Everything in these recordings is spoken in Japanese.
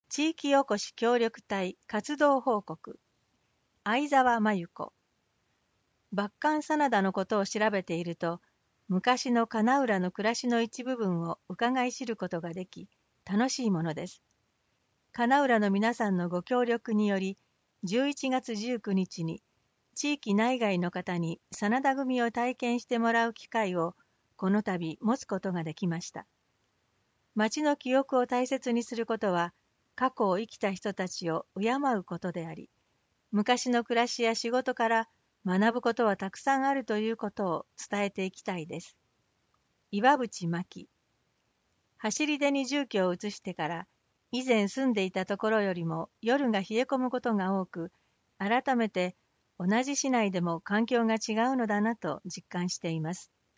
地域おこし協力隊活動報告。相沢真由子。抜艦真田のことを調べていると、昔の金浦の暮らしの一部分を伺い知ることができ、楽しいものです。金浦の皆さんのご協力により、11月19日に、地域内外の方に真田組を体験してもらう機会を、この度持つことができました。町の記憶を大切にすることは、過去を生きた人たちを敬うことであり、昔の暮らしや仕事から学ぶことはたくさんあるということを伝えていきたいです。岩渕真希。走り出に住居を移してから、以前住んでいたところよりも夜が冷え込むことが多く、改めて同じ市内でも環境が違うのだなと実感しています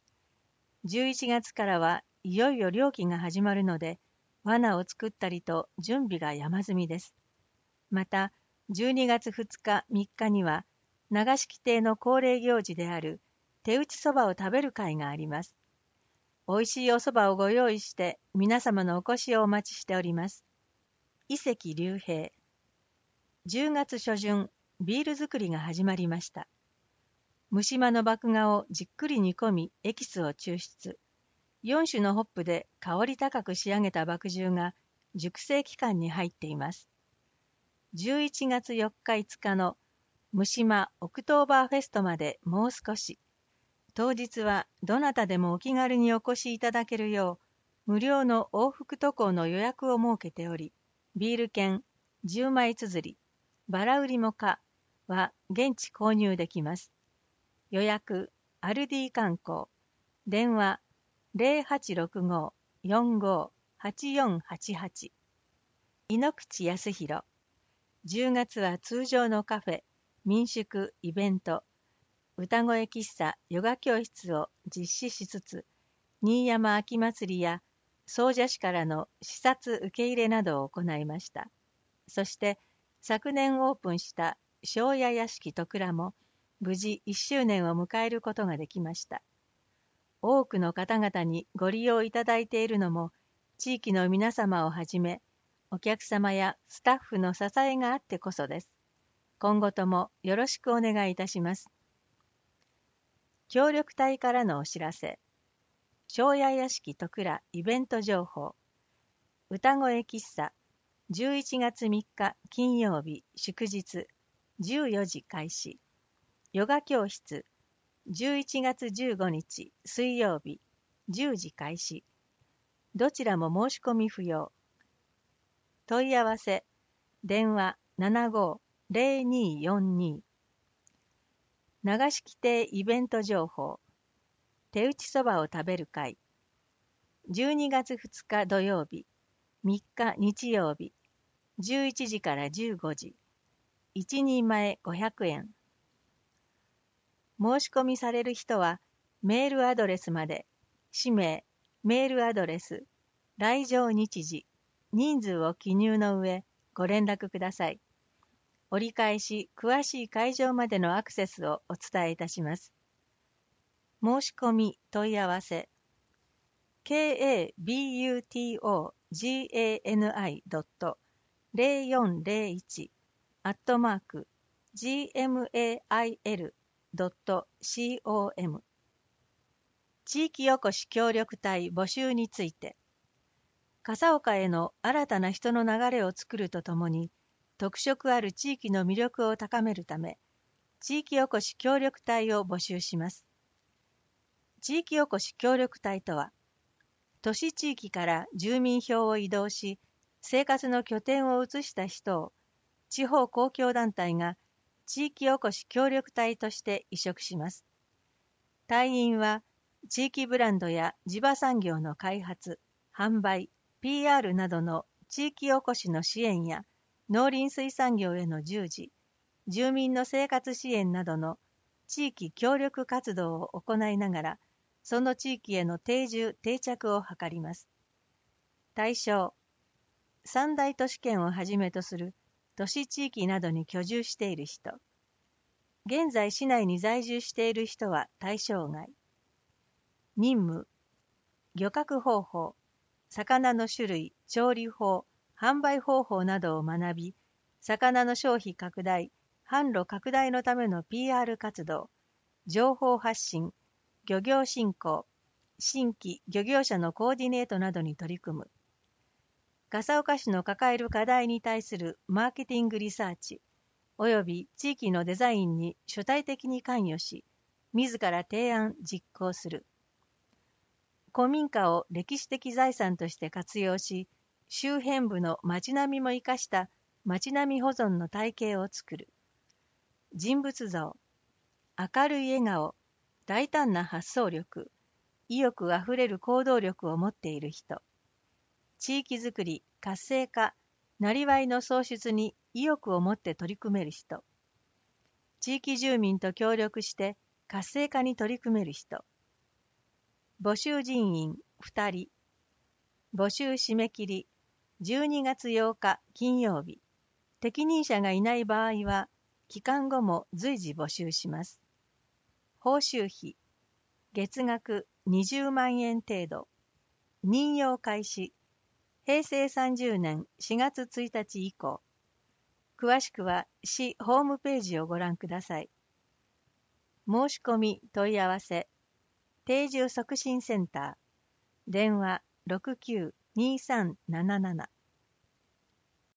。11月からはいよいよ漁期が始まるので、罠を作ったりと準備が山積みです。また、12月2日、3日には、長敷亭の恒例行事である手打ちそばを食べる会があります。おいしいおそばをご用意して、皆様のお越しをお待ちしております。伊関隆平。10月初旬、ビール作りが始まりました。蒸し間の麦芽をじっくり煮込み、エキスを抽出。4種のホップで香り高く仕上げた麦汁が熟成期間に入っています。11月4日5日の蒸し間オクトーバーフェストまでもう少し。当日はどなたでもお気軽にお越しいただけるよう、無料の往復渡航の予約を設けており、ビール券、10枚綴り、バラ売りも可は現地購入できます。予約、アルディ観光、電話、0865-45-8488。井ノ口康弘。10月は通常のカフェ、民宿、イベント、歌声喫茶、ヨガ教室を実施しつつ、新山秋祭りや総社市からの視察受け入れなどを行いました。そして昨年オープンした庄屋屋敷戸倉も無事1周年を迎えることができました。多くの方々にご利用いただいているのも、地域の皆様をはじめ、お客様やスタッフの支えがあってこそです。今後ともよろしくお願いいたします。協力隊からのお知らせ。庄屋屋敷戸倉イベント情報。歌声喫茶、11月3日金曜日祝日、14時開始。ヨガ教室、11月15日水曜日10時開始。どちらも申し込み不要。問い合わせ、電話75-0242。長敷亭イベント情報。手打ちそばを食べる会。12月2日土曜日、3日日曜日、11時から15時。1人前500円。申し込みされる人は、メールアドレスまで、氏名、メールアドレス、来場日時、人数を記入の上、ご連絡ください。折り返し、詳しい会場までのアクセスをお伝えいたします。申し込み問い合わせ、kabutani.gmail.com 地域おこし協力隊募集について、笠岡への新たな人の流れを作るとともに、特色ある地域の魅力を高めるため、地域おこし協力隊を募集します。地域おこし協力隊とは、都市地域から住民票を移動し、生活の拠点を移した人を、地方公共団体が地域おこし協力隊として委嘱します。隊員は、地域ブランドや地場産業の開発、販売、PR などの地域おこしの支援や農林水産業への従事、住民の生活支援などの地域協力活動を行いながら、その地域への定住・定着を図ります。対象、三大都市圏をはじめとする都市地域などに居住している人。現在市内に在住している人は対象外。任務、漁獲方法、魚の種類、調理法、 販売方法などを学び、魚の消費拡大、販路拡大のための PR 活動、情報発信、漁業振興、新規漁業者のコーディネートなどに取り組む。笠岡市の抱える課題に対するマーケティングリサーチ、および地域のデザインに主体的に関与し、自ら提案・実行する。古民家を歴史的財産として活用し、周辺部の街並みも生かした街並み保存の体系を作る。人物像、明るい笑顔、大胆な発想力、意欲あふれる行動力を持っている人。地域づくり、活性化、なりわいの創出に意欲を持って取り組める人。地域住民と協力して活性化に取り組める人。募集人員2人。募集締め切り12月8日金曜日。適任者がいない場合は、期間後も随時募集します。報酬費、月額20万円程度。任用開始、平成30年4月1日以降。詳しくは市ホームページをご覧ください。申し込み問い合わせ、定住促進センター、電話692377